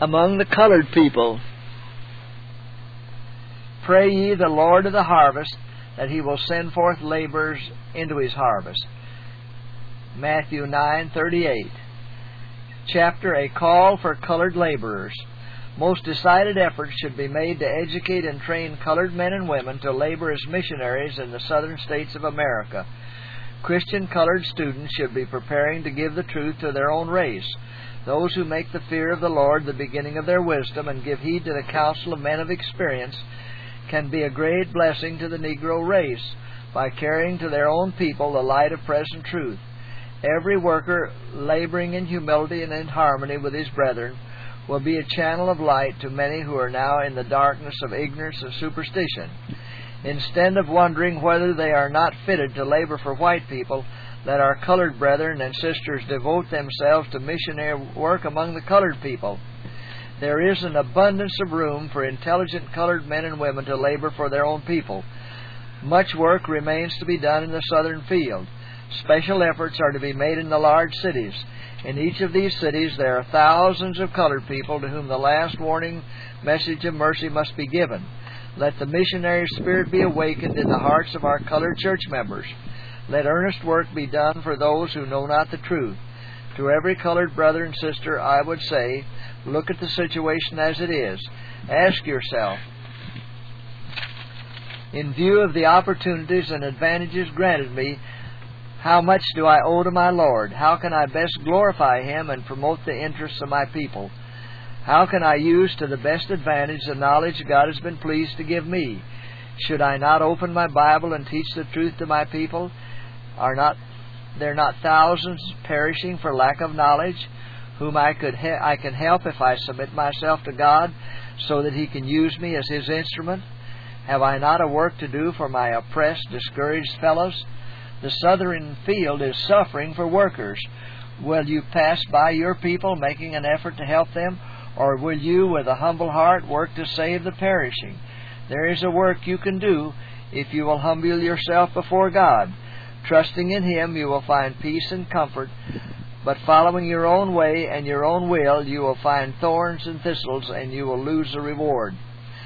among the colored people. Pray ye the Lord of the harvest, that He will send forth laborers into His harvest. Matthew 9:38. Chapter, A Call for Colored Laborers. Most decided efforts should be made to educate and train colored men and women to labor as missionaries in the southern states of America. Christian colored students should be preparing to give the truth to their own race. Those who make the fear of the Lord the beginning of their wisdom and give heed to the counsel of men of experience can be a great blessing to the Negro race by carrying to their own people the light of present truth. Every worker laboring in humility and in harmony with his brethren will be a channel of light to many who are now in the darkness of ignorance and superstition. Instead of wondering whether they are not fitted to labor for white people, let our colored brethren and sisters devote themselves to missionary work among the colored people. There is an abundance of room for intelligent colored men and women to labor for their own people. Much work remains to be done in the southern field. Special efforts are to be made in the large cities. In each of these cities there are thousands of colored people to whom the last warning message of mercy must be given. Let the missionary spirit be awakened in the hearts of our colored church members. Let earnest work be done for those who know not the truth. To every colored brother and sister I would say, look at the situation as it is. Ask yourself, in view of the opportunities and advantages granted me, how much do I owe to my Lord? How can I best glorify Him and promote the interests of my people? How can I use to the best advantage the knowledge God has been pleased to give me? Should I not open my Bible and teach the truth to my people? Are there not thousands perishing for lack of knowledge, whom I can help if I submit myself to God, so that He can use me as His instrument? Have I not a work to do for my oppressed, discouraged fellows? The southern field is suffering for workers. Will you pass by your people, making an effort to help them, or will you, with a humble heart, work to save the perishing? There is a work you can do if you will humble yourself before God. Trusting in Him, you will find peace and comfort, but following your own way and your own will, you will find thorns and thistles, and you will lose the reward.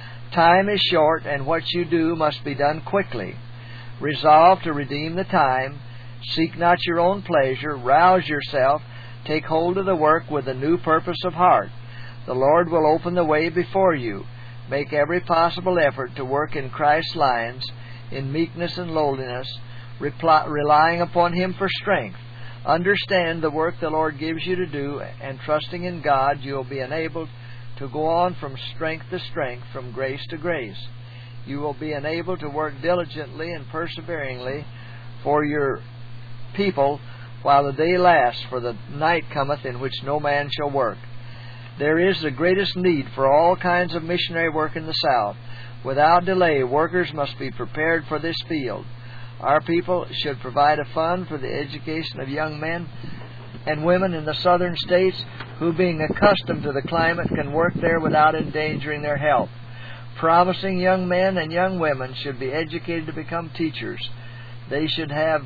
Time is short, and what you do must be done quickly. Resolve to redeem the time. Seek not your own pleasure. Rouse yourself. Take hold of the work with a new purpose of heart. The Lord will open the way before you. Make every possible effort to work in Christ's lines, in meekness and lowliness, relying upon Him for strength. Understand the work the Lord gives you to do, and trusting in God, you will be enabled to go on from strength to strength, from grace to grace. You will be enabled to work diligently and perseveringly for your people while the day lasts, for the night cometh in which no man shall work. There is the greatest need for all kinds of missionary work in the South. Without delay, workers must be prepared for this field. Our people should provide a fund for the education of young men and women in the southern states who, being accustomed to the climate, can work there without endangering their health. Promising young men and young women should be educated to become teachers. They should have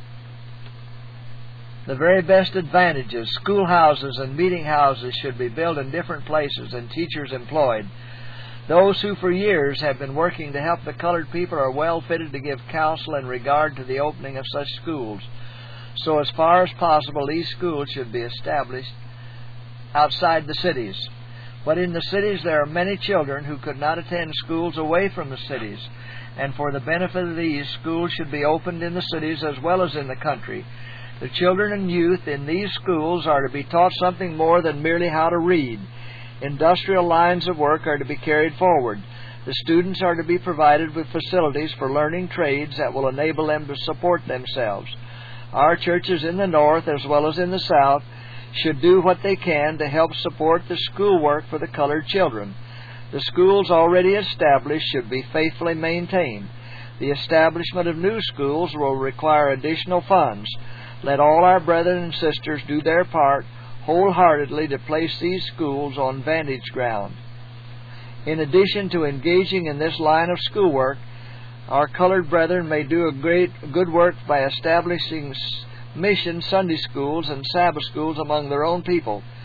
the very best advantages. Schoolhouses and meeting houses should be built in different places and teachers employed. Those who for years have been working to help the colored people are well fitted to give counsel in regard to the opening of such schools. So as far as possible, these schools should be established outside the cities. But in the cities there are many children who could not attend schools away from the cities, and for the benefit of these, schools should be opened in the cities as well as in the country. The children and youth in these schools are to be taught something more than merely how to read. Industrial lines of work are to be carried forward. The students are to be provided with facilities for learning trades that will enable them to support themselves. Our churches in the North as well as in the South should do what they can to help support the schoolwork for the colored children. The schools already established should be faithfully maintained. The establishment of new schools will require additional funds. Let all our brethren and sisters do their part wholeheartedly to place these schools on vantage ground. In addition to engaging in this line of schoolwork, our colored brethren may do a good work by establishing mission Sunday schools and Sabbath schools among their own people.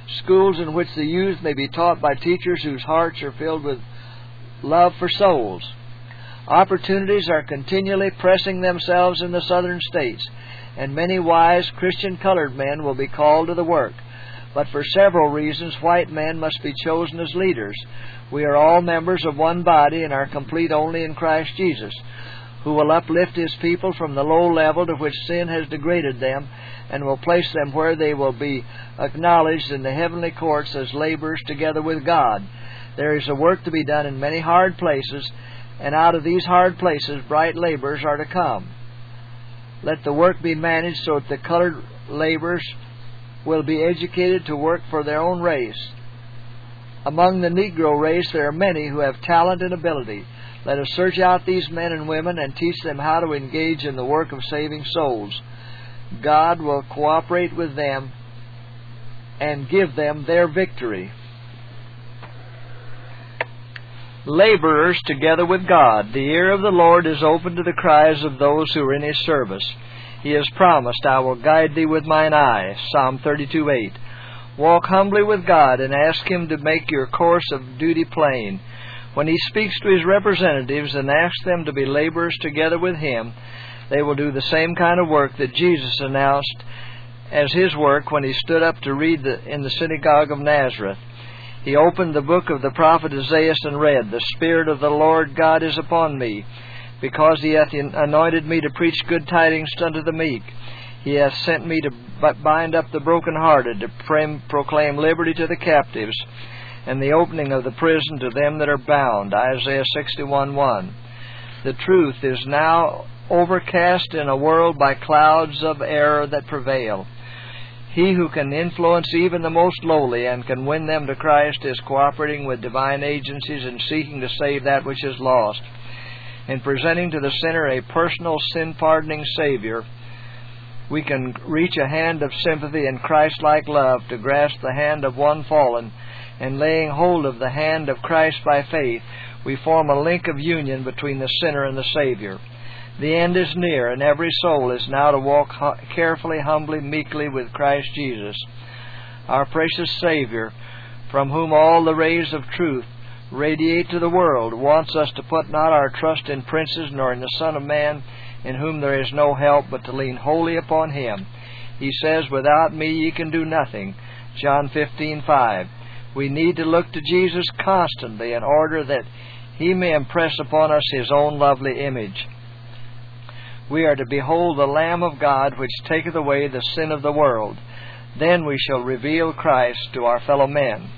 schools in which the youth may be taught by teachers whose hearts are filled with love for souls. Opportunities are continually pressing themselves in the southern states, and many wise Christian colored men will be called to the work. But for several reasons, white men must be chosen as leaders. We are all members of one body and are complete only in Christ Jesus, who will uplift His people from the low level to which sin has degraded them, and will place them where they will be acknowledged in the heavenly courts as laborers together with God. There is a work to be done in many hard places, and out of these hard places bright laborers are to come. Let the work be managed so that the colored laborers will be educated to work for their own race. Among the Negro race there are many who have talent and ability. Let us search out these men and women and teach them how to engage in the work of saving souls. God will cooperate with them and give them their victory. Laborers together with God. The ear of the Lord is open to the cries of those who are in His service. He has promised, I will guide thee with mine eye. Psalm 32:8. Walk humbly with God and ask Him to make your course of duty plain. When He speaks to His representatives and asks them to be laborers together with Him, they will do the same kind of work that Jesus announced as His work when He stood up to read in the synagogue of Nazareth. He opened the book of the prophet Isaiah and read, The Spirit of the Lord God is upon me, because He hath anointed me to preach good tidings unto the meek. He hath sent me to bind up the brokenhearted, to proclaim liberty to the captives, and the opening of the prison to them that are bound. Isaiah 61:1. The truth is now overcast in a world by clouds of error that prevail. He who can influence even the most lowly and can win them to Christ is cooperating with divine agencies and seeking to save that which is lost. In presenting to the sinner a personal sin-pardoning Savior, we can reach a hand of sympathy and Christ-like love to grasp the hand of one fallen, and laying hold of the hand of Christ by faith, we form a link of union between the sinner and the Savior. The end is near, and every soul is now to walk carefully, humbly, meekly with Christ Jesus. Our precious Savior, from whom all the rays of truth radiate to the world, wants us to put not our trust in princes nor in the Son of Man, in whom there is no help, but to lean wholly upon Him. He says, Without me ye can do nothing. John 15:5. We need to look to Jesus constantly in order that He may impress upon us His own lovely image. We are to behold the Lamb of God, which taketh away the sin of the world. Then we shall reveal Christ to our fellow men.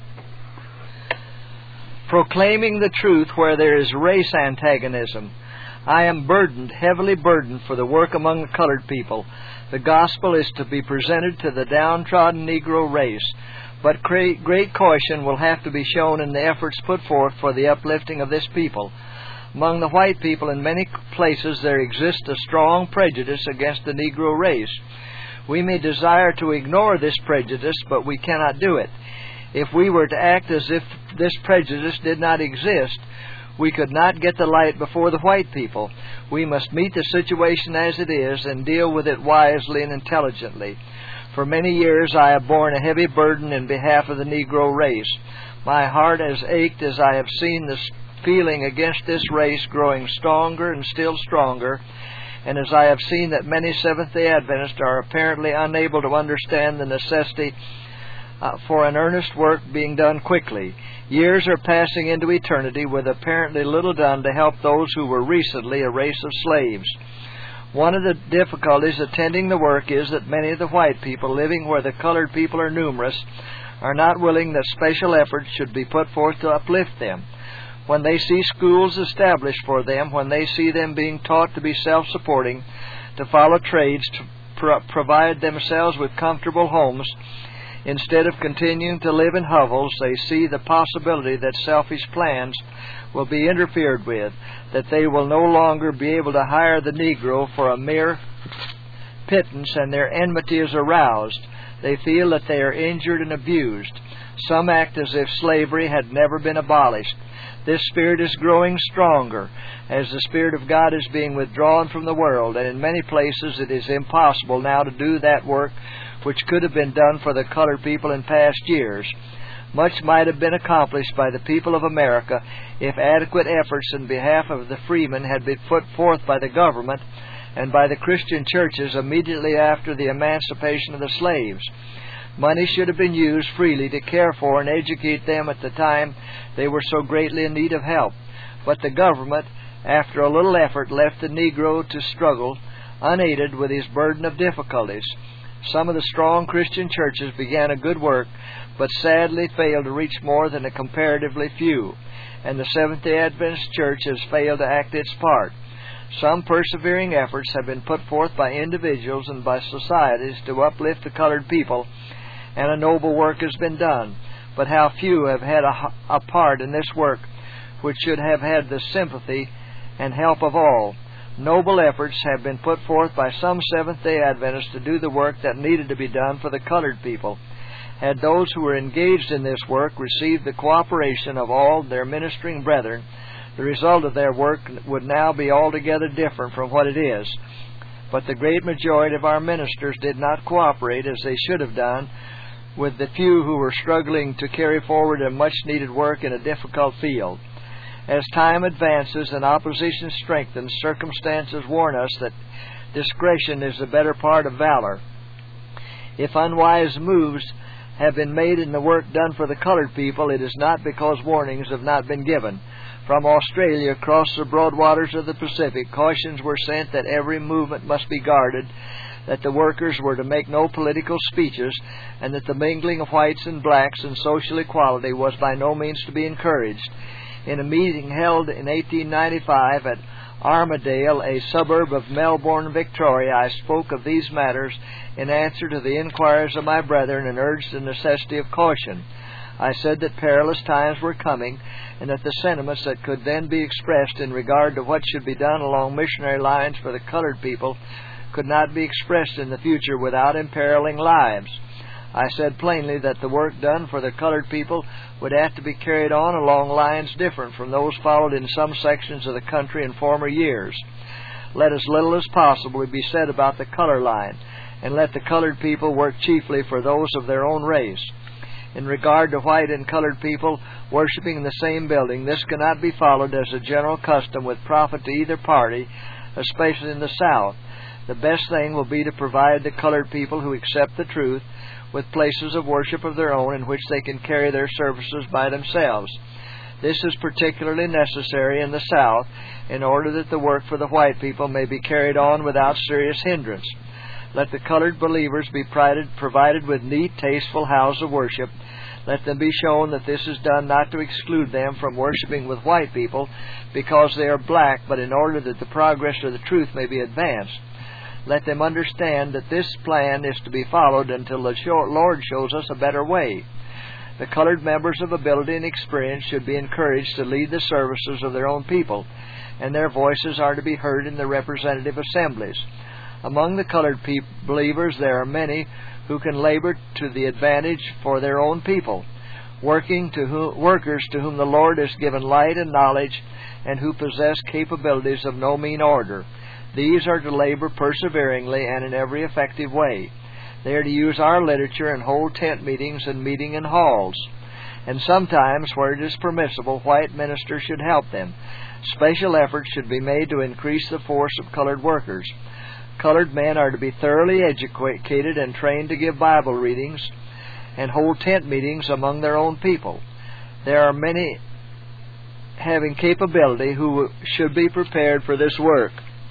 Proclaiming the truth where there is race antagonism. I am burdened, heavily burdened, for the work among the colored people. The gospel is to be presented to the downtrodden Negro race, but great caution will have to be shown in the efforts put forth for the uplifting of this people. Among the white people in many places there exists a strong prejudice against the Negro race. We may desire to ignore this prejudice, but we cannot do it. If we were to act as if this prejudice did not exist, we could not get the light before the white people. We must meet the situation as it is and deal with it wisely and intelligently. For many years I have borne a heavy burden in behalf of the Negro race. My heart has ached as I have seen the feeling against this race growing stronger and still stronger, and as I have seen that many Seventh-day Adventists are apparently unable to understand the necessity for an earnest work being done quickly. Years are passing into eternity with apparently little done to help those who were recently a race of slaves. One of the difficulties attending the work is that many of the white people living where the colored people are numerous are not willing that special efforts should be put forth to uplift them. When they see schools established for them, when they see them being taught to be self-supporting, to follow trades, to provide themselves with comfortable homes, instead of continuing to live in hovels, they see the possibility that selfish plans will be interfered with, that they will no longer be able to hire the Negro for a mere pittance, and their enmity is aroused. They feel that they are injured and abused. Some act as if slavery had never been abolished. This spirit is growing stronger as the Spirit of God is being withdrawn from the world, and in many places it is impossible now to do that work which could have been done for the colored people in past years. Much might have been accomplished by the people of America if adequate efforts in behalf of the freemen had been put forth by the government and by the Christian churches immediately after the emancipation of the slaves. Money should have been used freely to care for and educate them at the time they were so greatly in need of help. But the government, after a little effort, left the Negro to struggle unaided with his burden of difficulties. Some of the strong Christian churches began a good work, but sadly failed to reach more than a comparatively few, and the Seventh-day Adventist Church has failed to act its part. Some persevering efforts have been put forth by individuals and by societies to uplift the colored people, and a noble work has been done. But how few have had a part in this work, which should have had the sympathy and help of all. Noble efforts have been put forth by some Seventh-day Adventists to do the work that needed to be done for the colored people. Had those who were engaged in this work received the cooperation of all their ministering brethren, the result of their work would now be altogether different from what it is. But the great majority of our ministers did not cooperate as they should have done with the few who were struggling to carry forward a much-needed work in a difficult field. As time advances and opposition strengthens, circumstances warn us that discretion is the better part of valor. If unwise moves have been made in the work done for the colored people, it is not because warnings have not been given. From Australia across the broad waters of the Pacific, cautions were sent that every movement must be guarded, that the workers were to make no political speeches, and that the mingling of whites and blacks and social equality was by no means to be encouraged. In a meeting held in 1895 at Armadale, a suburb of Melbourne, Victoria, I spoke of these matters in answer to the inquiries of my brethren and urged the necessity of caution. I said that perilous times were coming, and that the sentiments that could then be expressed in regard to what should be done along missionary lines for the colored people could not be expressed in the future without imperiling lives. I said plainly that the work done for the colored people would have to be carried on along lines different from those followed in some sections of the country in former years. Let as little as possible be said about the color line, and let the colored people work chiefly for those of their own race. In regard to white and colored people worshiping in the same building, this cannot be followed as a general custom with profit to either party, especially in the South. The best thing will be to provide the colored people who accept the truth with places of worship of their own in which they can carry their services by themselves. This is particularly necessary in the South in order that the work for the white people may be carried on without serious hindrance. Let the colored believers be provided with neat, tasteful houses of worship. Let them be shown that this is done not to exclude them from worshiping with white people because they are black, but in order that the progress of the truth may be advanced. Let them understand that this plan is to be followed until the Lord shows us a better way. The colored members of ability and experience should be encouraged to lead the services of their own people, and their voices are to be heard in the representative assemblies. Among the colored believers there are many who can labor to the advantage for their own people, workers to whom the Lord has given light and knowledge, and who possess capabilities of no mean order. These are to labor perseveringly and in every effective way. They are to use our literature and hold tent meetings and meeting in halls. And sometimes, where it is permissible, white ministers should help them. Special efforts should be made to increase the force of colored workers. Colored men are to be thoroughly educated and trained to give Bible readings and hold tent meetings among their own people. There are many having capability who should be prepared for this work.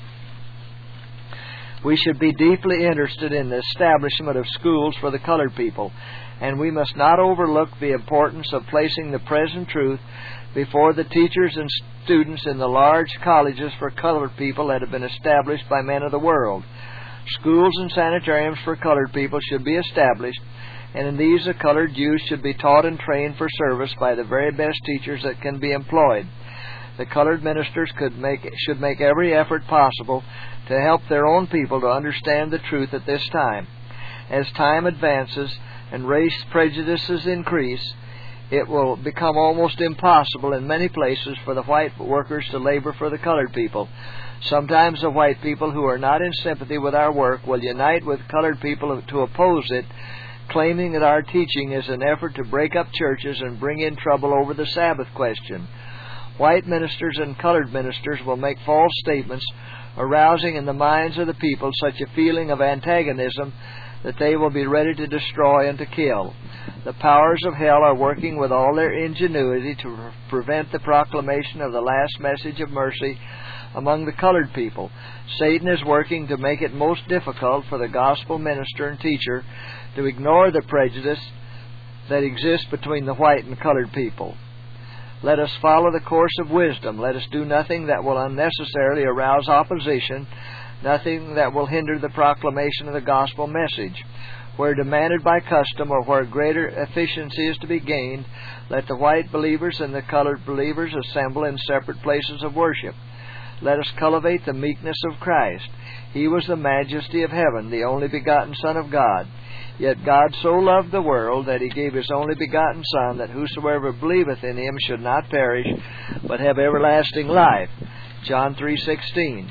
We should be deeply interested in the establishment of schools for the colored people, and we must not overlook the importance of placing the present truth before the teachers and students in the large colleges for colored people that have been established by men of the world. Schools and sanitariums for colored people should be established, and in these the colored youth should be taught and trained for service by the very best teachers that can be employed. The colored ministers should make every effort possible to help their own people to understand the truth at this time. As time advances and race prejudices increase, it will become almost impossible in many places for the white workers to labor for the colored people. Sometimes the white people who are not in sympathy with our work will unite with colored people to oppose it, claiming that our teaching is an effort to break up churches and bring in trouble over the Sabbath question. White ministers and colored ministers will make false statements, arousing in the minds of the people such a feeling of antagonism that they will be ready to destroy and to kill. The powers of hell are working with all their ingenuity to prevent the proclamation of the last message of mercy among the colored people. Satan is working to make it most difficult for the gospel minister and teacher to ignore the prejudice that exists between the white and colored people. Let us follow the course of wisdom. Let us do nothing that will unnecessarily arouse opposition, nothing that will hinder the proclamation of the gospel message. Where demanded by custom or where greater efficiency is to be gained, let the white believers and the colored believers assemble in separate places of worship. Let us cultivate the meekness of Christ. He was the majesty of heaven, the only begotten Son of God. Yet God so loved the world that He gave His only begotten Son, that whosoever believeth in Him should not perish, but have everlasting life. John 3:16.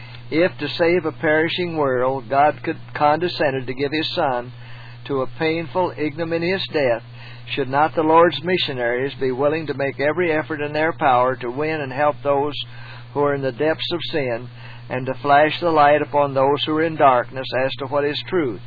If to save a perishing world God could condescended to give His Son to a painful, ignominious death, should not the Lord's missionaries be willing to make every effort in their power to win and help those who are in the depths of sin, and to flash the light upon those who are in darkness as to what is truth?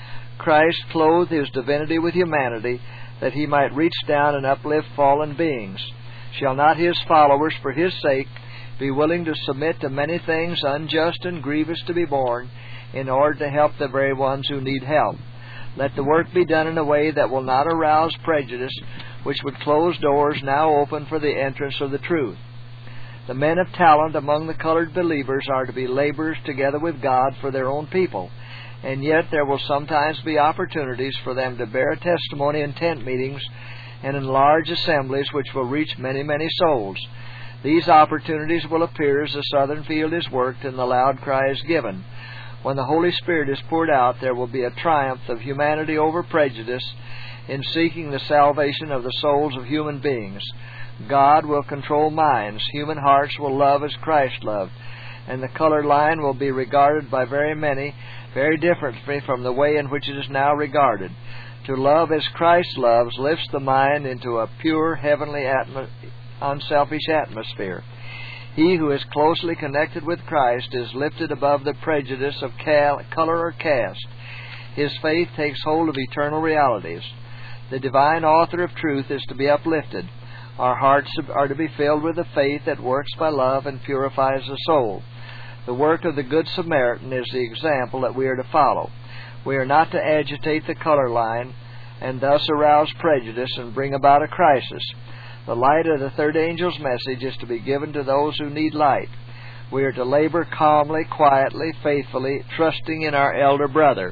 Christ clothed His divinity with humanity, that He might reach down and uplift fallen beings. Shall not His followers, for His sake, be willing to submit to many things unjust and grievous to be borne, in order to help the very ones who need help? Let the work be done in a way that will not arouse prejudice, which would close doors now open for the entrance of the truth. The men of talent among the colored believers are to be laborers together with God for their own people, and yet there will sometimes be opportunities for them to bear testimony in tent meetings and in large assemblies which will reach many, many souls. These opportunities will appear as the southern field is worked and the loud cry is given. When the Holy Spirit is poured out, there will be a triumph of humanity over prejudice in seeking the salvation of the souls of human beings. God will control minds. Human hearts will love as Christ loved, and the color line will be regarded by very many very differently from the way in which it is now regarded. To love as Christ loves lifts the mind into a pure, heavenly, unselfish atmosphere. He who is closely connected with Christ is lifted above the prejudice of color or caste. His faith takes hold of eternal realities. The divine author of truth is to be uplifted. Our hearts are to be filled with the faith that works by love and purifies the soul. The work of the Good Samaritan is the example that we are to follow. We are not to agitate the color line and thus arouse prejudice and bring about a crisis. The light of the third angel's message is to be given to those who need light. We are to labor calmly, quietly, faithfully, trusting in our elder brother.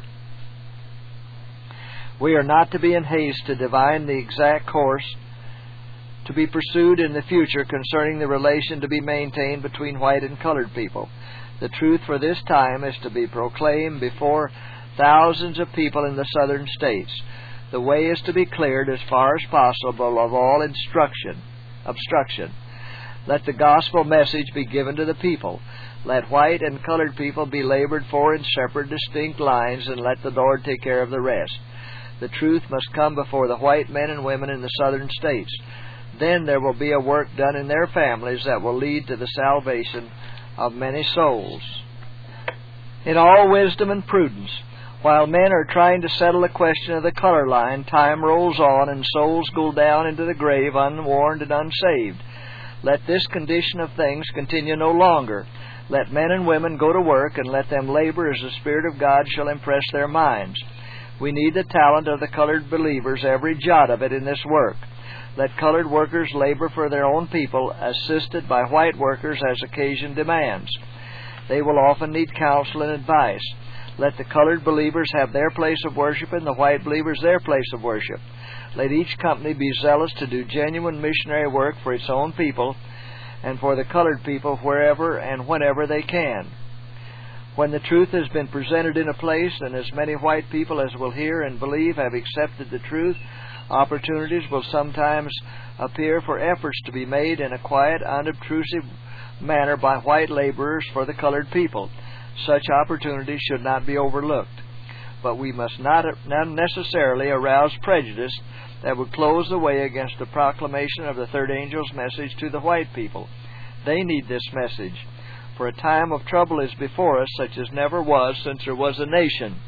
We are not to be in haste to divine the exact course to be pursued in the future concerning the relation to be maintained between white and colored people. The truth for this time is to be proclaimed before thousands of people in the southern states. The way is to be cleared as far as possible of all obstruction. Let the gospel message be given to the people. Let white and colored people be labored for in separate, distinct lines, and let the Lord take care of the rest. The truth must come before the white men and women in the southern states. Then there will be a work done in their families that will lead to the salvation of many souls. In all wisdom and prudence, while men are trying to settle the question of the color line, time rolls on and souls go down into the grave unwarned and unsaved. Let this condition of things continue no longer. Let men and women go to work, and let them labor as the Spirit of God shall impress their minds. We need the talent of the colored believers, every jot of it, in this work. Let colored workers labor for their own people, assisted by white workers as occasion demands. They will often need counsel and advice. Let the colored believers have their place of worship and the white believers their place of worship. Let each company be zealous to do genuine missionary work for its own people and for the colored people wherever and whenever they can. When the truth has been presented in a place, and as many white people as will hear and believe have accepted the truth, Opportunities will sometimes appear for efforts to be made in a quiet, unobtrusive manner by white laborers for the colored people. Such opportunities should not be overlooked. But we must not necessarily arouse prejudice that would close the way against the proclamation of the third angel's message to the white people. They need this message, for a time of trouble is before us, such as never was since there was a nation.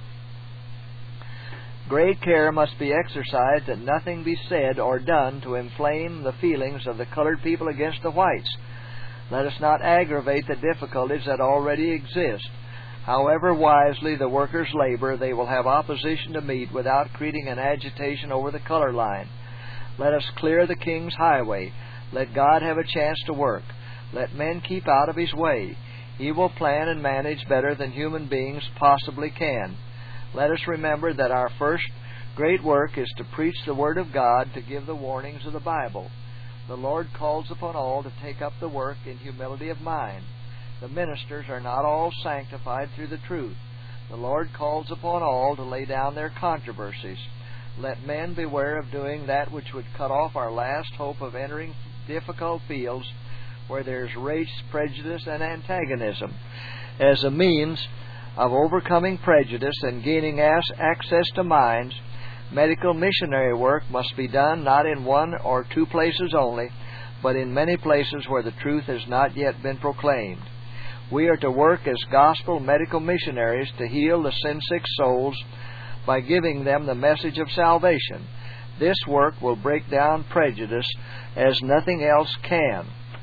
Great care must be exercised that nothing be said or done to inflame the feelings of the colored people against the whites. Let us not aggravate the difficulties that already exist. However wisely the workers labor, they will have opposition to meet without creating an agitation over the color line. Let us clear the King's highway. Let God have a chance to work. Let men keep out of His way. He will plan and manage better than human beings possibly can. Let us remember that our first great work is to preach the Word of God, to give the warnings of the Bible. The Lord calls upon all to take up the work in humility of mind. The ministers are not all sanctified through the truth. The Lord calls upon all to lay down their controversies. Let men beware of doing that which would cut off our last hope of entering difficult fields where there is race, prejudice, and antagonism. As a means of overcoming prejudice and gaining access to minds, medical missionary work must be done not in one or two places only, but in many places where the truth has not yet been proclaimed. We are to work as gospel medical missionaries to heal the sin-sick souls by giving them the message of salvation. This work will break down prejudice as nothing else can.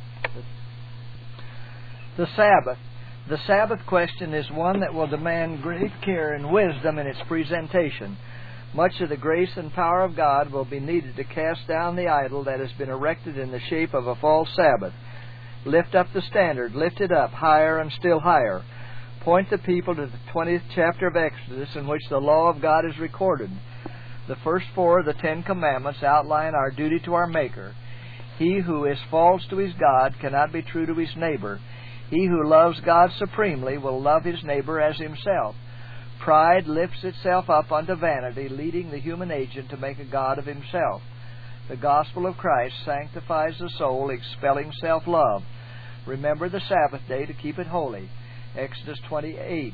The Sabbath. The Sabbath question is one that will demand great care and wisdom in its presentation. Much of the grace and power of God will be needed to cast down the idol that has been erected in the shape of a false Sabbath. Lift up the standard, lift it up higher and still higher. Point the people to the 20th chapter of Exodus, in which the law of God is recorded. The first 4 of the 10 Commandments outline our duty to our Maker. He who is false to his God cannot be true to his neighbor. He who loves God supremely will love his neighbor as himself. Pride lifts itself up unto vanity, leading the human agent to make a god of himself. The gospel of Christ sanctifies the soul, expelling self-love. Remember the Sabbath day to keep it holy. Exodus 28.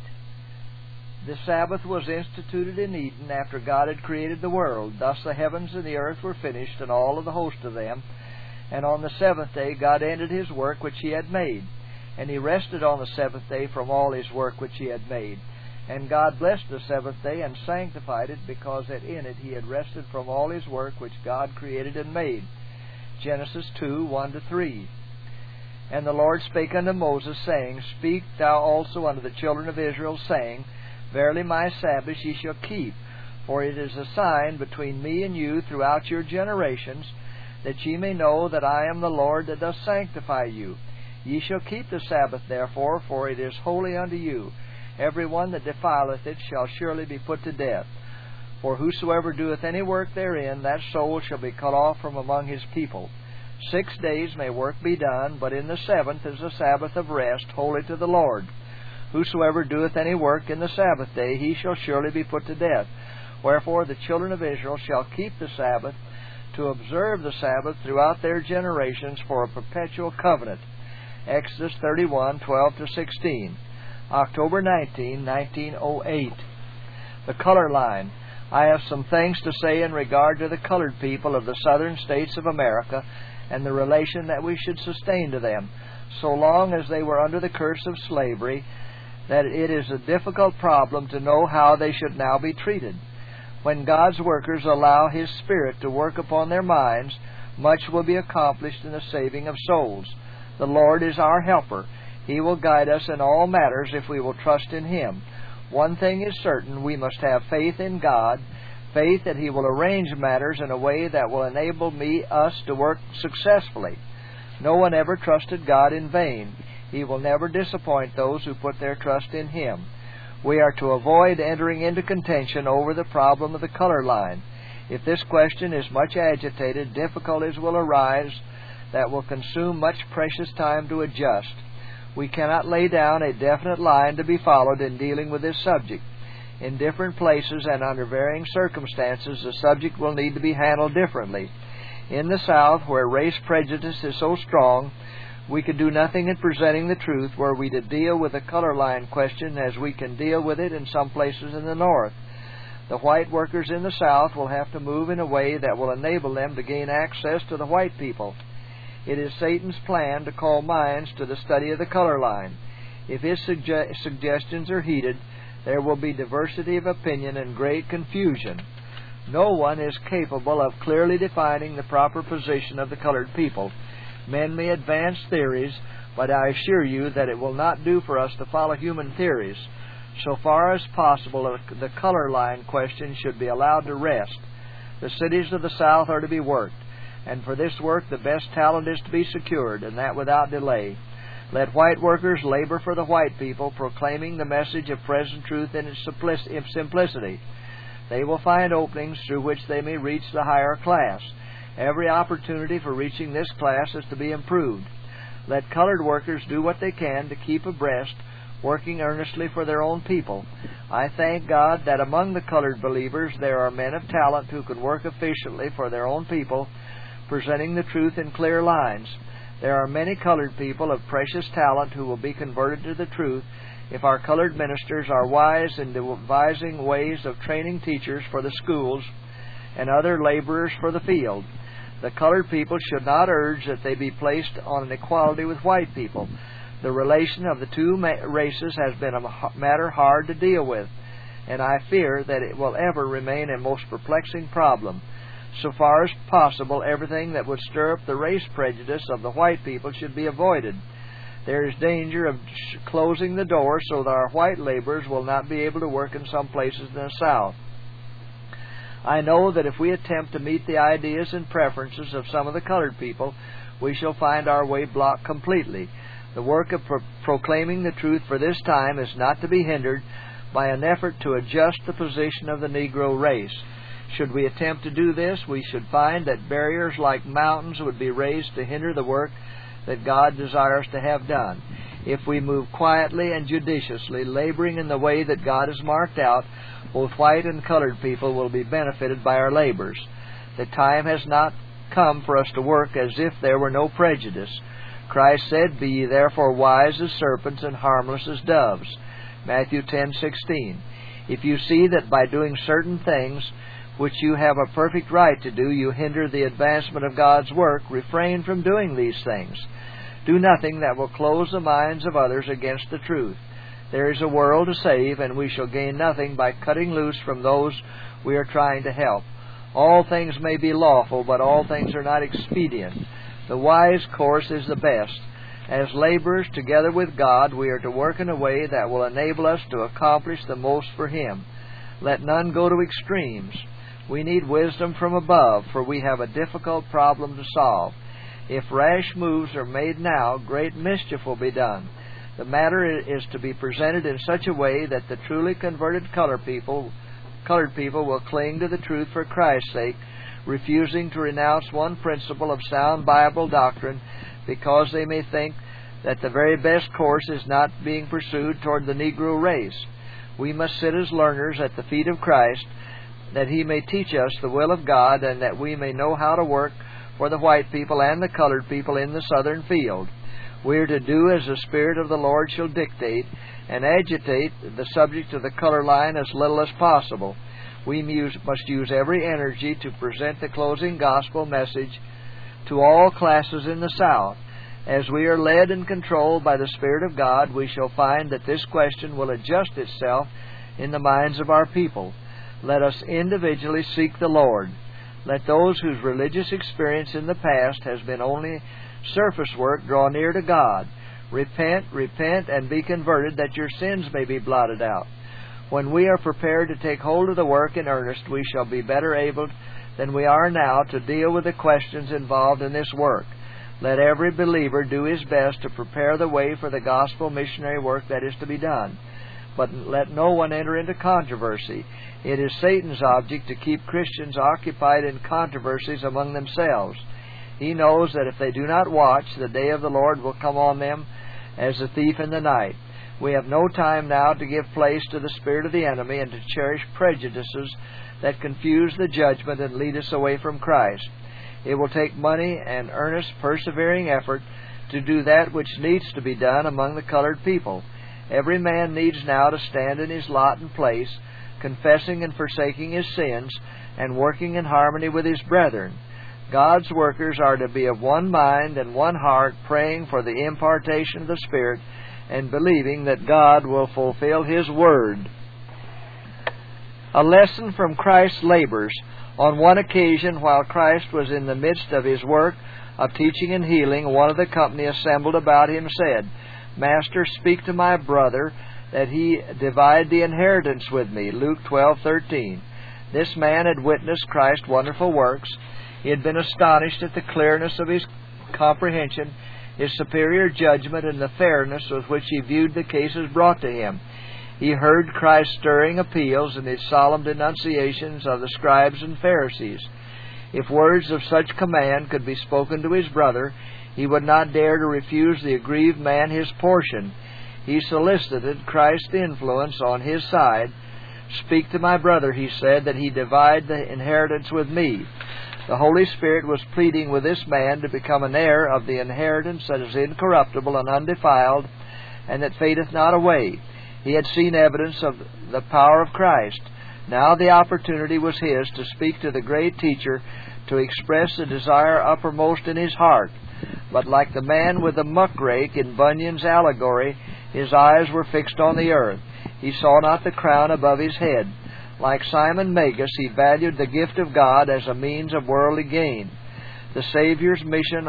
The Sabbath was instituted in Eden after God had created the world. Thus the heavens and the earth were finished, and all of the host of them. And on the seventh day God ended His work which He had made. And He rested on the seventh day from all His work which He had made. And God blessed the seventh day and sanctified it, because that in it He had rested from all His work which God created and made. Genesis 2, 1-3. And the Lord spake unto Moses, saying, Speak thou also unto the children of Israel, saying, Verily my Sabbath ye shall keep, for it is a sign between me and you throughout your generations, that ye may know that I am the Lord that doth sanctify you. Ye shall keep the Sabbath therefore, for it is holy unto you. Every one that defileth it shall surely be put to death. For whosoever doeth any work therein, that soul shall be cut off from among his people. 6 days may work be done, but in the seventh is a Sabbath of rest, holy to the Lord. Whosoever doeth any work in the Sabbath day, he shall surely be put to death. Wherefore the children of Israel shall keep the Sabbath, to observe the Sabbath throughout their generations for a perpetual covenant. Exodus 31, 12-16. October 19, 1908. The color line. I have some things to say in regard to the colored people of the southern states of America and the relation that we should sustain to them, so long as they were under the curse of slavery, that it is a difficult problem to know how they should now be treated. When God's workers allow His Spirit to work upon their minds, much will be accomplished in the saving of souls. The Lord is our helper. He will guide us in all matters if we will trust in Him. One thing is certain, we must have faith in God, faith that He will arrange matters in a way that will enable us to work successfully. No one ever trusted God in vain. He will never disappoint those who put their trust in Him. We are to avoid entering into contention over the problem of the color line. If this question is much agitated, difficulties will arise that will consume much precious time to adjust. We cannot lay down a definite line to be followed in dealing with this subject. In different places and under varying circumstances, the subject will need to be handled differently. In the South, where race prejudice is so strong, we could do nothing in presenting the truth were we to deal with the color line question as we can deal with it in some places in the North. The white workers in the South will have to move in a way that will enable them to gain access to the white people. It is Satan's plan to call minds to the study of the color line. If his suggestions are heeded, there will be diversity of opinion and great confusion. No one is capable of clearly defining the proper position of the colored people. Men may advance theories, but I assure you that it will not do for us to follow human theories. So far as possible, the color line question should be allowed to rest. The cities of the South are to be worked, and for this work the best talent is to be secured, and that without delay. Let white workers labor for the white people, proclaiming the message of present truth in its simplicity. They will find openings through which they may reach the higher class. Every opportunity for reaching this class is to be improved. Let colored workers do what they can to keep abreast, working earnestly for their own people. I thank God that among the colored believers there are men of talent who can work efficiently for their own people, presenting the truth in clear lines. There are many colored people of precious talent who will be converted to the truth if our colored ministers are wise in devising ways of training teachers for the schools and other laborers for the field. The colored people should not urge that they be placed on an equality with white people. The relation of the two races has been a matter hard to deal with, and I fear that it will ever remain a most perplexing problem. So far as possible, everything that would stir up the race prejudice of the white people should be avoided. There is danger of closing the door so that our white laborers will not be able to work in some places in the South. I know that if we attempt to meet the ideas and preferences of some of the colored people, we shall find our way blocked completely. The work of proclaiming the truth for this time is not to be hindered by an effort to adjust the position of the Negro race. Should we attempt to do this, we should find that barriers like mountains would be raised to hinder the work that God desires to have done. If we move quietly and judiciously, laboring in the way that God has marked out, both white and colored people will be benefited by our labors. The time has not come for us to work as if there were no prejudice. Christ said, "Be ye therefore wise as serpents and harmless as doves." Matthew 10:16. If you see that by doing certain things which you have a perfect right to do, you hinder the advancement of God's work, refrain from doing these things. Do nothing that will close the minds of others against the truth. There is a world to save, and we shall gain nothing by cutting loose from those we are trying to help. All things may be lawful, but all things are not expedient. The wise course is the best. As laborers together with God, we are to work in a way that will enable us to accomplish the most for Him. Let none go to extremes. We need wisdom from above, for we have a difficult problem to solve. If rash moves are made now, great mischief will be done. The matter is to be presented in such a way that the truly converted colored people will cling to the truth for Christ's sake, refusing to renounce one principle of sound Bible doctrine because they may think that the very best course is not being pursued toward the Negro race. We must sit as learners at the feet of Christ, that He may teach us the will of God, and that we may know how to work for the white people and the colored people in the southern field. We are to do as the Spirit of the Lord shall dictate, and agitate the subject of the color line as little as possible. We must use every energy to present the closing gospel message to all classes in the South. As we are led and controlled by the Spirit of God, we shall find that this question will adjust itself in the minds of our people. Let us individually seek the Lord. Let those whose religious experience in the past has been only surface work draw near to God. Repent, and be converted, that your sins may be blotted out. When we are prepared to take hold of the work in earnest, we shall be better able than we are now to deal with the questions involved in this work. Let every believer do his best to prepare the way for the gospel missionary work that is to be done. But let no one enter into controversy. It is Satan's object to keep Christians occupied in controversies among themselves. He knows that if they do not watch, the day of the Lord will come on them as a thief in the night. We have no time now to give place to the spirit of the enemy and to cherish prejudices that confuse the judgment and lead us away from Christ. It will take money and earnest, persevering effort to do that which needs to be done among the colored people. Every man needs now to stand in his lot and place, confessing and forsaking his sins, and working in harmony with his brethren. God's workers are to be of one mind and one heart, praying for the impartation of the Spirit and believing that God will fulfill His Word. A lesson from Christ's labors. On one occasion, while Christ was in the midst of His work of teaching and healing, one of the company assembled about Him said, "Master, speak to my brother that he divide the inheritance with me." Luke 12:13. This man had witnessed Christ's wonderful works. He had been astonished at the clearness of his comprehension, his superior judgment, and the fairness with which he viewed the cases brought to him. He heard Christ's stirring appeals and his solemn denunciations of the scribes and Pharisees. If words of such command could be spoken to his brother, he would not dare to refuse the aggrieved man his portion. He solicited Christ's influence on his side. "Speak to my brother," he said, "that he divide the inheritance with me." The Holy Spirit was pleading with this man to become an heir of the inheritance that is incorruptible and undefiled, and that fadeth not away. He had seen evidence of the power of Christ. Now the opportunity was his to speak to the great teacher, to express the desire uppermost in his heart. But like the man with the muckrake in Bunyan's allegory, his eyes were fixed on the earth. He saw not the crown above his head. Like Simon Magus, he valued the gift of God as a means of worldly gain. The Savior's mission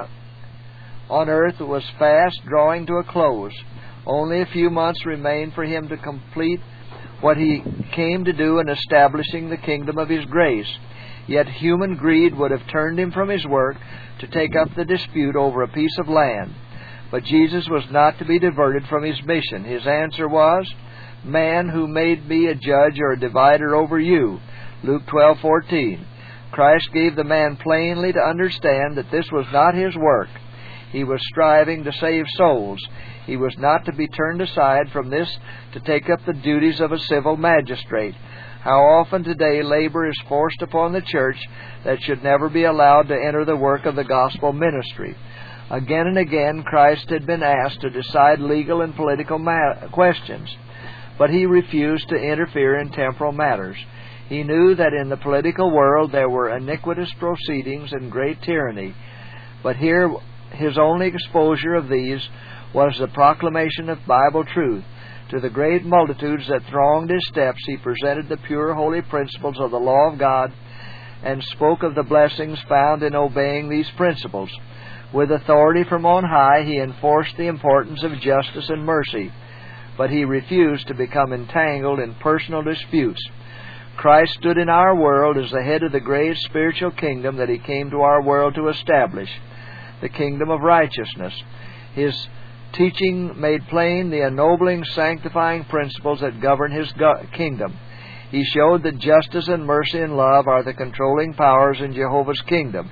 on earth was fast drawing to a close. Only a few months remained for him to complete what he came to do in establishing the kingdom of his grace. Yet human greed would have turned him from his work to take up the dispute over a piece of land. But Jesus was not to be diverted from his mission. His answer was, "Man, who made me a judge or a divider over you?" Luke 12:14. Christ gave the man plainly to understand that this was not his work. He was striving to save souls. He was not to be turned aside from this to take up the duties of a civil magistrate. How often today labor is forced upon the church that should never be allowed to enter the work of the gospel ministry. Again and again Christ had been asked to decide legal and political questions, but He refused to interfere in temporal matters. He knew that in the political world there were iniquitous proceedings and great tyranny, but here His only exposure of these was the proclamation of Bible truth. To the great multitudes that thronged His steps, He presented the pure, holy principles of the law of God and spoke of the blessings found in obeying these principles. With authority from on high, He enforced the importance of justice and mercy, but He refused to become entangled in personal disputes. Christ stood in our world as the head of the great spiritual kingdom that He came to our world to establish, the kingdom of righteousness. His teaching made plain the ennobling, sanctifying principles that govern His kingdom. He showed that justice and mercy and love are the controlling powers in Jehovah's kingdom.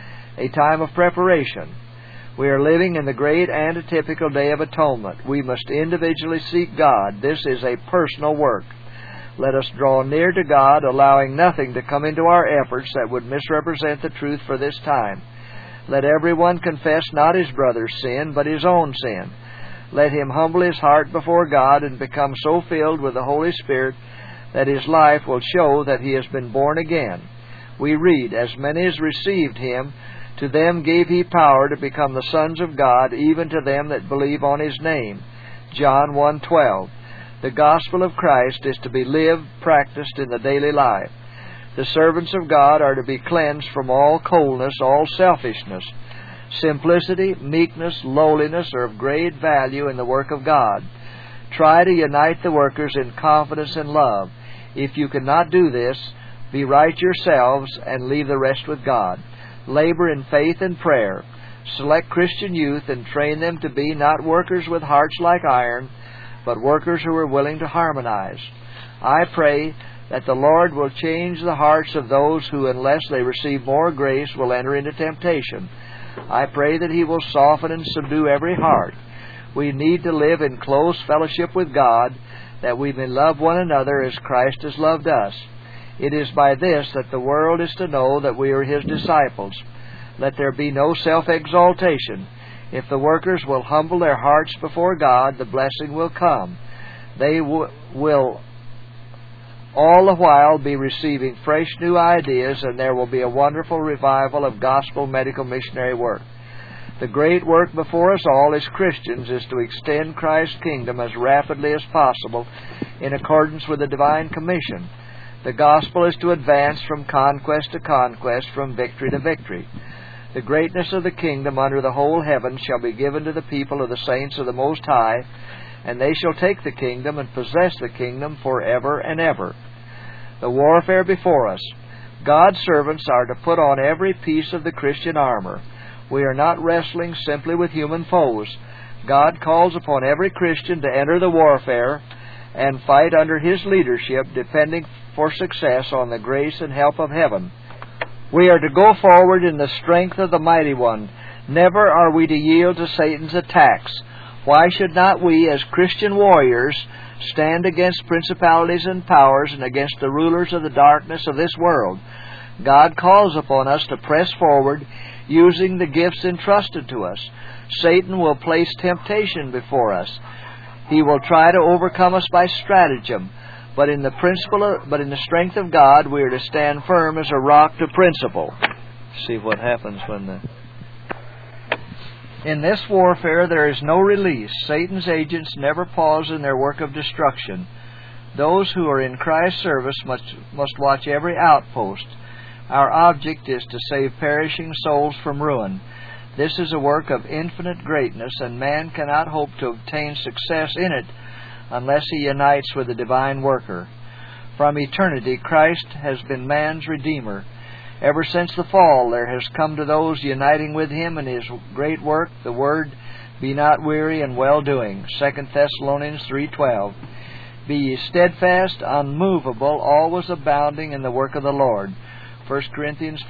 A time of preparation. We are living in the great antitypical day of atonement. We must individually seek God. This is a personal work. Let us draw near to God, allowing nothing to come into our efforts that would misrepresent the truth for this time. Let everyone confess not his brother's sin, but his own sin. Let him humble his heart before God and become so filled with the Holy Spirit that his life will show that he has been born again. We read, "As many as received Him, to them gave He power to become the sons of God, even to them that believe on His name." John 1:12. The gospel of Christ is to be lived, practiced in the daily life. The servants of God are to be cleansed from all coldness, all selfishness. Simplicity, meekness, lowliness are of great value in the work of God. Try to unite the workers in confidence and love. If you cannot do this, be right yourselves and leave the rest with God. Labor in faith and prayer. Select Christian youth and train them to be not workers with hearts like iron, but workers who are willing to harmonize. I pray that the Lord will change the hearts of those who, unless they receive more grace, will enter into temptation. I pray that He will soften and subdue every heart. We need to live in close fellowship with God, that we may love one another as Christ has loved us. It is by this that the world is to know that we are His disciples. Let there be no self-exaltation. If the workers will humble their hearts before God, the blessing will come. They will all the while be receiving fresh new ideas, and there will be a wonderful revival of gospel medical missionary work. The great work before us all as Christians is to extend Christ's kingdom as rapidly as possible in accordance with the divine commission. The gospel is to advance from conquest to conquest, from victory to victory. The greatness of the kingdom under the whole heaven shall be given to the people of the saints of the Most High, and they shall take the kingdom and possess the kingdom forever and ever. The warfare before us. God's servants are to put on every piece of the Christian armor. We are not wrestling simply with human foes. God calls upon every Christian to enter the warfare and fight under His leadership, depending for success on the grace and help of heaven. We are to go forward in the strength of the Mighty One. Never are we to yield to Satan's attacks. Why should not we, as Christian warriors, stand against principalities and powers and against the rulers of the darkness of this world? God calls upon us to press forward, using the gifts entrusted to us. Satan will place temptation before us. He will try to overcome us by stratagem. But in the strength of God, we are to stand firm as a rock to principle. See what happens when In this warfare there is no release. Satan's agents never pause in their work of destruction. Those who are in Christ's service must watch every outpost. Our object is to save perishing souls from ruin. This is a work of infinite greatness, and man cannot hope to obtain success in it unless he unites with the divine worker. From eternity, Christ has been man's Redeemer. Ever since the fall, there has come to those uniting with Him in His great work the word, "Be not weary in well-doing." 2 Thessalonians 3:12. Be ye steadfast, unmovable, always abounding in the work of the Lord. 1 Corinthians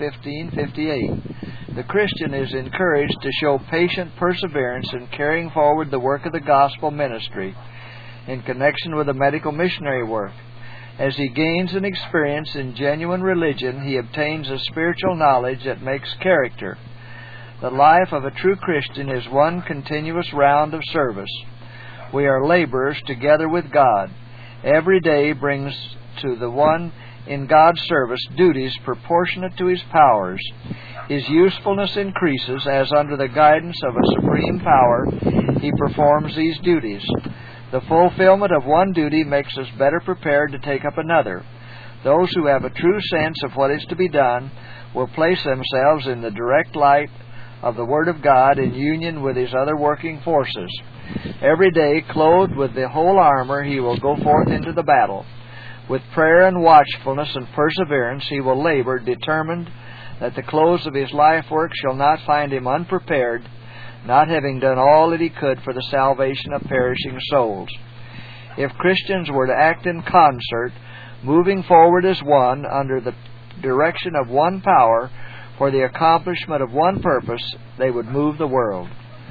15:58. The Christian is encouraged to show patient perseverance in carrying forward the work of the gospel ministry in connection with the medical missionary work. As he gains an experience in genuine religion, he obtains a spiritual knowledge that makes character. The life of a true Christian is one continuous round of service. We are laborers together with God. Every day brings to the one in God's service duties proportionate to his powers. His usefulness increases as under the guidance of a supreme power he performs these duties. The fulfillment of one duty makes us better prepared to take up another. Those who have a true sense of what is to be done will place themselves in the direct light of the Word of God in union with His other working forces. Every day, clothed with the whole armor, he will go forth into the battle. With prayer and watchfulness and perseverance, he will labor, determined that the close of his life work shall not find him unprepared, not having done all that he could for the salvation of perishing souls. If Christians were to act in concert, moving forward as one, under the direction of one power, for the accomplishment of one purpose, they would move the world.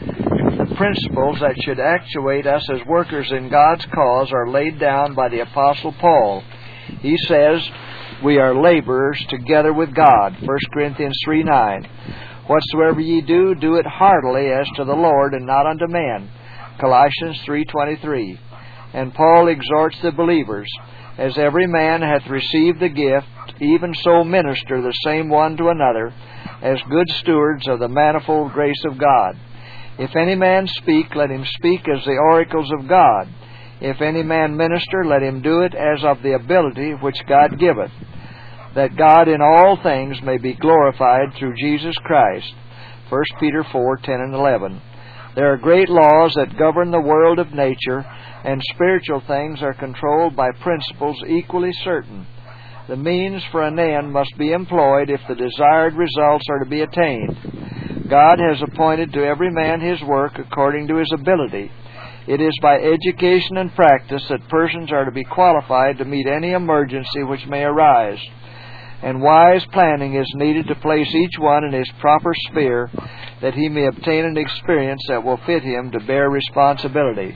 The principles that should actuate us as workers in God's cause are laid down by the Apostle Paul. He says, we are laborers together with God, 1 Corinthians 3:9. Whatsoever ye do, do it heartily as to the Lord and not unto men, Colossians 3:23. And Paul exhorts the believers, as every man hath received the gift, even so minister the same one to another, as good stewards of the manifold grace of God. If any man speak, let him speak as the oracles of God. If any man minister, let him do it as of the ability which God giveth, that God in all things may be glorified through Jesus Christ. 1 Peter 4:10 and 11. There are great laws that govern the world of nature, and spiritual things are controlled by principles equally certain. The means for an end must be employed if the desired results are to be attained. God has appointed to every man his work according to his ability. It is by education and practice that persons are to be qualified to meet any emergency which may arise. and wise planning is needed to place each one in his proper sphere, that he may obtain an experience that will fit him to bear responsibility.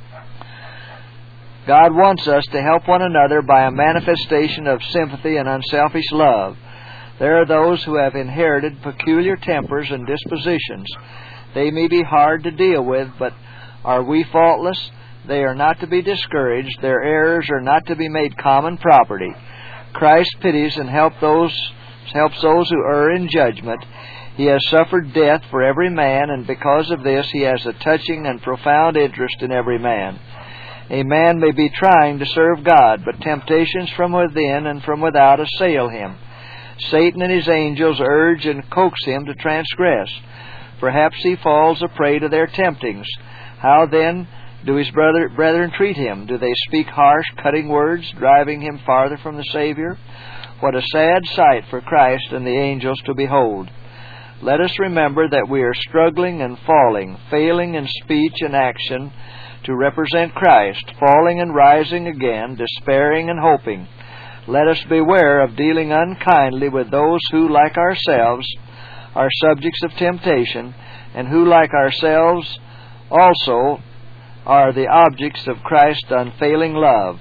God wants us to help one another by a manifestation of sympathy and unselfish love. There are those who have inherited peculiar tempers and dispositions. They may be hard to deal with, but are we faultless? They are not to be discouraged. Their errors are not to be made common property. Christ pities and helps those who err in judgment. He has suffered death for every man, and because of this he has a touching and profound interest in every man. A man may be trying to serve God, but temptations from within and from without assail him. Satan and his angels urge and coax him to transgress. Perhaps he falls a prey to their temptings. How then do his brethren treat him? Do they speak harsh, cutting words, driving him farther from the Savior? What a sad sight for Christ and the angels to behold. Let us remember that we are struggling and falling, failing in speech and action to represent Christ, falling and rising again, despairing and hoping. Let us beware of dealing unkindly with those who, like ourselves, are subjects of temptation, and who, like ourselves, also are the objects of Christ's unfailing love.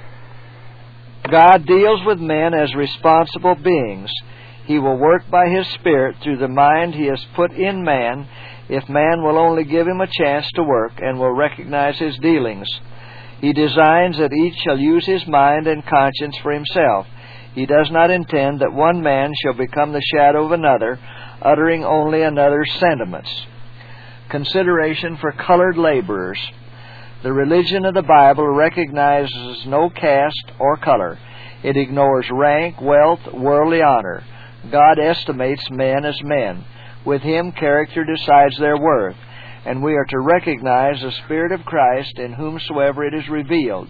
God deals with men as responsible beings. He will work by His Spirit through the mind He has put in man, if man will only give him a chance to work and will recognize his dealings. He designs that each shall use his mind and conscience for himself. He does not intend that one man shall become the shadow of another, uttering only another's sentiments. Consideration for colored laborers. The religion of the Bible recognizes no caste or color. It ignores rank, wealth, worldly honor. God estimates men as men. With Him, character decides their worth, and we are to recognize the Spirit of Christ in whomsoever it is revealed.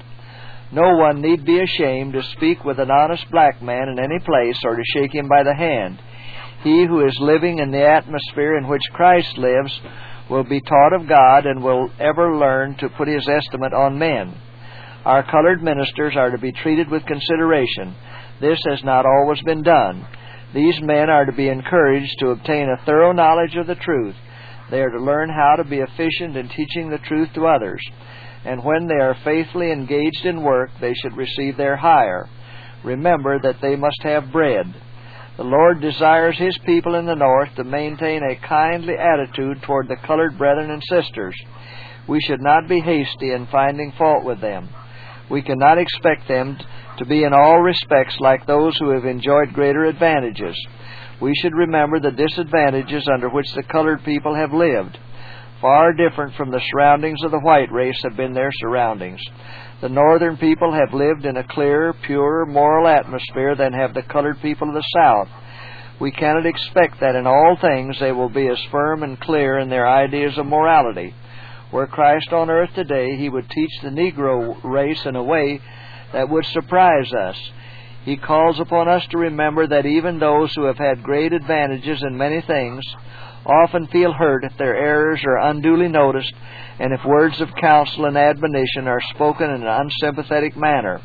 No one need be ashamed to speak with an honest black man in any place or to shake him by the hand. He who is living in the atmosphere in which Christ lives will be taught of God and will ever learn to put his estimate on men. Our colored ministers are to be treated with consideration. This has not always been done. These men are to be encouraged to obtain a thorough knowledge of the truth. They are to learn how to be efficient in teaching the truth to others. And when they are faithfully engaged in work, they should receive their hire. Remember that they must have bread. The Lord desires His people in the north to maintain a kindly attitude toward the colored brethren and sisters. We should not be hasty in finding fault with them. We cannot expect them to be in all respects like those who have enjoyed greater advantages. We should remember the disadvantages under which the colored people have lived. Far different from the surroundings of the white race have been their surroundings. The northern people have lived in a clearer, purer, moral atmosphere than have the colored people of the South. We cannot expect that in all things they will be as firm and clear in their ideas of morality. Were Christ on earth today, He would teach the Negro race in a way that would surprise us. He calls upon us to remember that even those who have had great advantages in many things often feel hurt if their errors are unduly noticed and if words of counsel and admonition are spoken in an unsympathetic manner.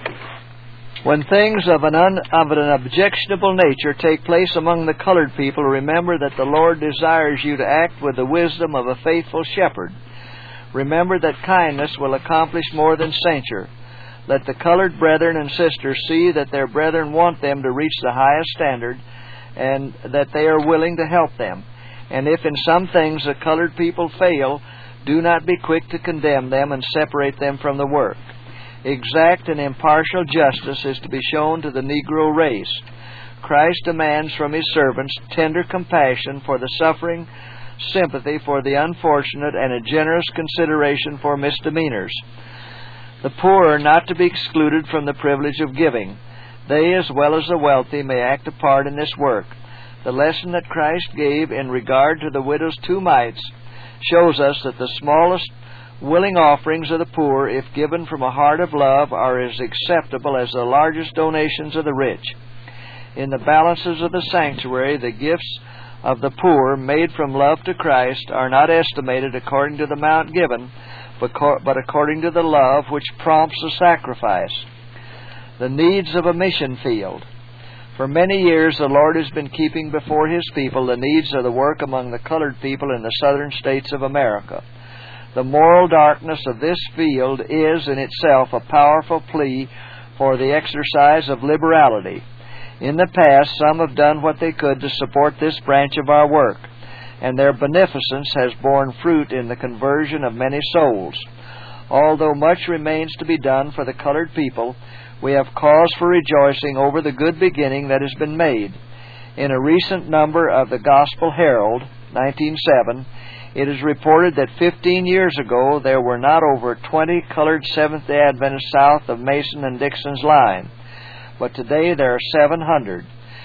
When things of an objectionable nature take place among the colored people, remember that the Lord desires you to act with the wisdom of a faithful shepherd. Remember that kindness will accomplish more than censure. Let the colored brethren and sisters see that their brethren want them to reach the highest standard and that they are willing to help them. And if in some things the colored people fail, do not be quick to condemn them and separate them from the work. Exact and impartial justice is to be shown to the Negro race. Christ demands from His servants tender compassion for the suffering, sympathy for the unfortunate, and a generous consideration for misdemeanors. The poor are not to be excluded from the privilege of giving. They, as well as the wealthy, may act a part in this work. The lesson that Christ gave in regard to the widow's 2 mites shows us that the smallest willing offerings of the poor, if given from a heart of love, are as acceptable as the largest donations of the rich. In the balances of the sanctuary, the gifts of the poor, made from love to Christ, are not estimated according to the amount given, but according to the love which prompts the sacrifice. The needs of a mission field. For many years the Lord has been keeping before His people the needs of the work among the colored people in the southern states of America. The moral darkness of this field is in itself a powerful plea for the exercise of liberality. In the past, some have done what they could to support this branch of our work, and their beneficence has borne fruit in the conversion of many souls. Although much remains to be done for the colored people, we have cause for rejoicing over the good beginning that has been made. In a recent number of the Gospel Herald, 1907, it is reported that 15 years ago there were not over 20 colored Seventh-day Adventists south of Mason and Dixon's line, but today there are 700.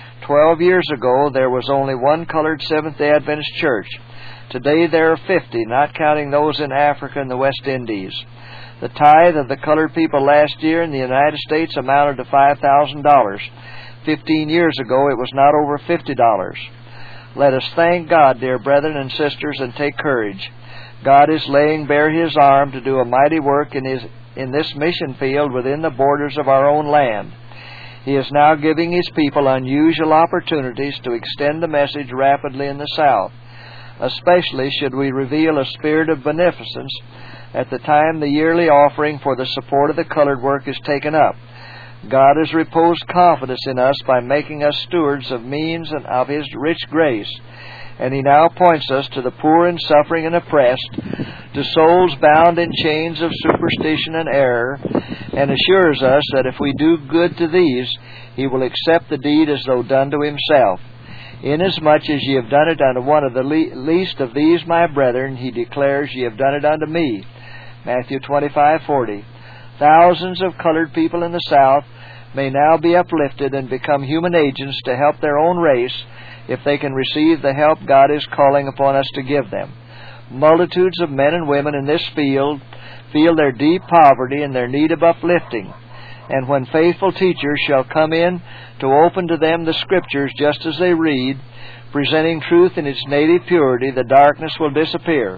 12 years ago there was only one colored Seventh-day Adventist church. Today there are 50, not counting those in Africa and the West Indies. The tithe of the colored people last year in the United States amounted to $5,000. 15 years ago it was not over $50. Let us thank God, dear brethren and sisters, and take courage. God is laying bare His arm to do a mighty work in this mission field within the borders of our own land. He is now giving His people unusual opportunities to extend the message rapidly in the South. Especially should we reveal a spirit of beneficence at the time the yearly offering for the support of the colored work is taken up. God has reposed confidence in us by making us stewards of means and of His rich grace, and He now points us to the poor and suffering and oppressed, to souls bound in chains of superstition and error, and assures us that if we do good to these, He will accept the deed as though done to Himself. Inasmuch as ye have done it unto one of the least of these my brethren, He declares, ye have done it unto me. Matthew 25:40. Thousands of colored people in the South may now be uplifted and become human agents to help their own race if they can receive the help God is calling upon us to give them. Multitudes of men and women in this field feel their deep poverty and their need of uplifting. And when faithful teachers shall come in to open to them the Scriptures just as they read, presenting truth in its native purity, the darkness will disappear.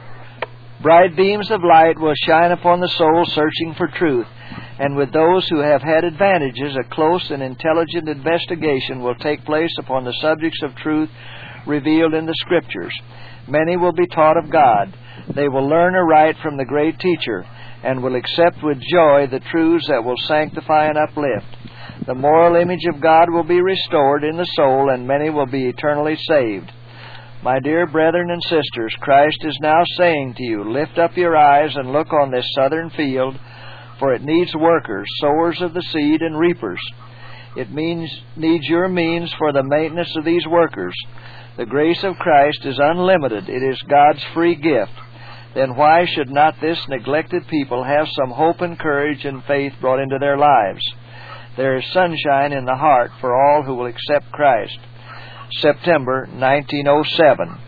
Bright beams of light will shine upon the soul searching for truth, and with those who have had advantages, a close and intelligent investigation will take place upon the subjects of truth revealed in the Scriptures. Many will be taught of God. They will learn aright from the great teacher, and will accept with joy the truths that will sanctify and uplift. The moral image of God will be restored in the soul, and many will be eternally saved. My dear brethren and sisters, Christ is now saying to you, lift up your eyes and look on this southern field, for it needs workers, sowers of the seed and reapers. It needs your means for the maintenance of these workers. The grace of Christ is unlimited. It is God's free gift. Then why should not this neglected people have some hope and courage and faith brought into their lives? There is sunshine in the heart for all who will accept Christ. September 1907.